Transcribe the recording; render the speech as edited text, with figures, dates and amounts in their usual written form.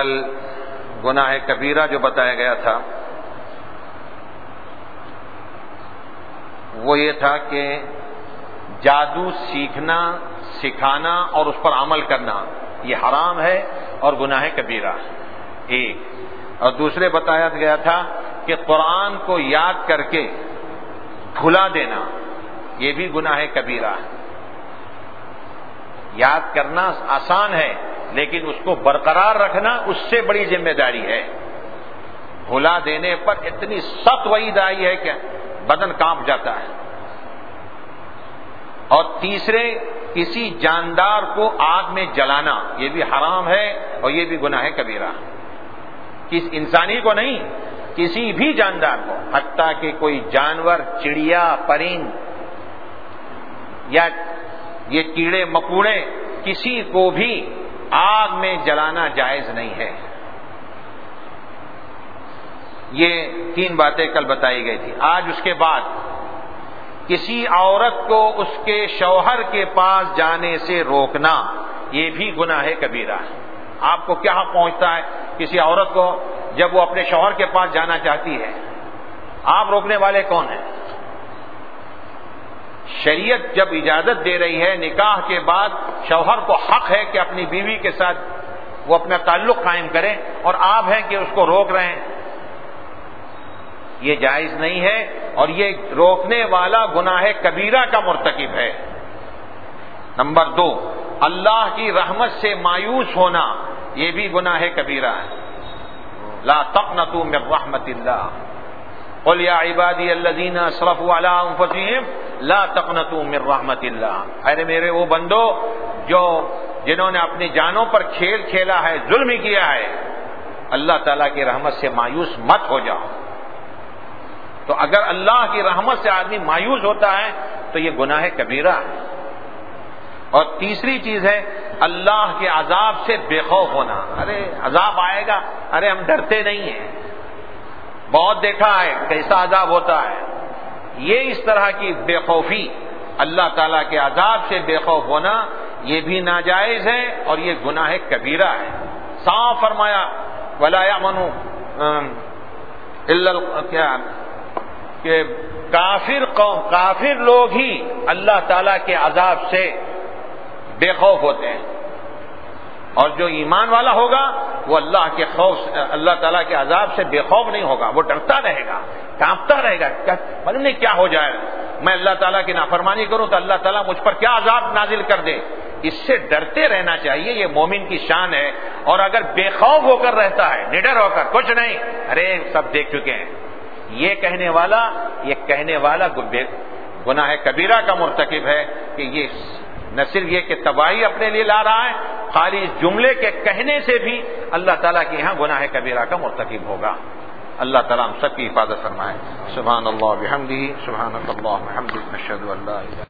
کل گناہ کبیرہ جو بتایا گیا تھا وہ یہ تھا کہ جادو سیکھنا، سکھانا اور اس پر عمل کرنا یہ حرام ہے اور گناہ کبیرہ ایک، اور دوسرے بتایا گیا تھا کہ قرآن کو یاد کر کے بھلا دینا یہ بھی گناہ کبیرہ ہے۔ یاد کرنا آسان ہے لیکن اس کو برقرار رکھنا اس سے بڑی ذمہ داری ہے۔ بھلا دینے پر اتنی سخت وعید آئی ہے کہ بدن کانپ جاتا ہے۔ اور تیسرے، کسی جاندار کو آگ میں جلانا یہ بھی حرام ہے اور یہ بھی گناہ کبیرہ ہے۔ کس انسانی کو نہیں، کسی بھی جاندار کو، حتیٰ کہ کوئی جانور، چڑیا، پرند یا یہ کیڑے مکوڑے، کسی کو بھی آگ میں جلانا جائز نہیں ہے۔ یہ 3 باتیں کل بتائی گئی تھی۔ آج اس کے بعد کسی عورت کو اس کے شوہر کے پاس جانے سے روکنا یہ بھی گناہ کبیرہ ہے۔ آپ کو کیا حق پہنچتا ہے کسی عورت کو جب وہ اپنے شوہر کے پاس جانا چاہتی ہے؟ آپ روکنے والے کون ہیں؟ شریعت جب اجازت دے رہی ہے نکاح کے بعد شوہر کو حق ہے کہ اپنی بیوی کے ساتھ وہ اپنا تعلق قائم کرے، اور آپ ہیں کہ اس کو روک رہے ہیں، یہ جائز نہیں ہے اور یہ روکنے والا گناہ کبیرہ کا مرتکب ہے۔ نمبر 2، اللہ کی رحمت سے مایوس ہونا یہ بھی گناہ کبیرہ ہے۔ لا تقنطوا من رحمت اللہ، قل یا عبادی الذین اسرفوا علی انفسہم لا تقنطوا من رحمت اللہ، اے میرے وہ بندو جنہوں نے اپنی جانوں پر کھیل کھیلا ہے، ظلم کیا ہے، اللہ تعالیٰ کی رحمت سے مایوس مت ہو جاؤ۔ تو اگر اللہ کی رحمت سے آدمی مایوس ہوتا ہے تو یہ گناہ کبیرہ ہے۔ اور تیسری چیز ہے اللہ کے عذاب سے بے خوف ہونا۔ ارے عذاب آئے گا، ارے ہم ڈرتے نہیں ہیں، بہت دیکھا ہے کیسا عذاب ہوتا ہے۔ یہ اس طرح کی بے خوفی، اللہ تعالیٰ کے عذاب سے بے خوف ہونا یہ بھی ناجائز ہے اور یہ گناہ کبیرہ ہے۔ صاف فرمایا ولا یامن الا کیا کہ کافر لوگ ہی اللہ تعالیٰ کے عذاب سے بے خوف ہوتے ہیں، اور جو ایمان والا ہوگا وہ اللہ تعالیٰ کے عذاب سے بے خوف نہیں ہوگا، وہ ڈرتا رہے گا، کانپتا رہے گا، معلوم نہیں کیا ہو جائے، میں اللہ تعالیٰ کی نافرمانی کروں تو اللہ تعالیٰ مجھ پر کیا عذاب نازل کر دے۔ اس سے ڈرتے رہنا چاہیے، یہ مومن کی شان ہے۔ اور اگر بے خوف ہو کر رہتا ہے، نڈر ہو کر، کچھ نہیں، ارے سب دیکھ چکے ہیں، یہ کہنے والا گناہ کبیرہ کا مرتکب ہے کہ یہ نہ صرف یہ کہ تباہی اپنے لیے لا رہا ہے، خالی اس جملے کے کہنے سے بھی اللہ تعالیٰ کے یہاں گناہ کبیرہ کا مرتکب ہوگا۔ اللہ تعالیٰ ہم سب کی حفاظت فرمائے۔ سبحان اللہ بحمدہ، سبحانک اللہم وبحمدک، نشہد ان لا الہ